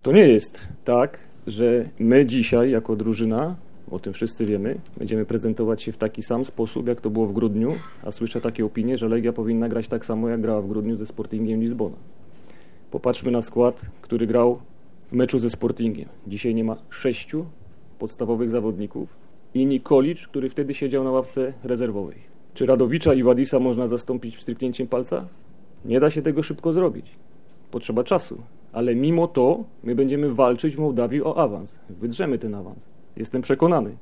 To nie jest tak, że my dzisiaj jako drużyna, o tym wszyscy wiemy, będziemy prezentować się w taki sam sposób, jak to było w grudniu, a słyszę takie opinie, że Legia powinna grać tak samo, jak grała w grudniu ze Sportingiem Lizbona. Popatrzmy na skład, który grał w meczu ze Sportingiem. Dzisiaj nie ma 6 podstawowych zawodników i Nikolić, który wtedy siedział na ławce rezerwowej. Czy Radowicza i Wadisa można zastąpić stryknięciem palca? Nie da się tego szybko zrobić. Potrzeba czasu. Ale mimo to my będziemy walczyć w Mołdawii o awans. Wydrzemy ten awans. Jestem przekonany.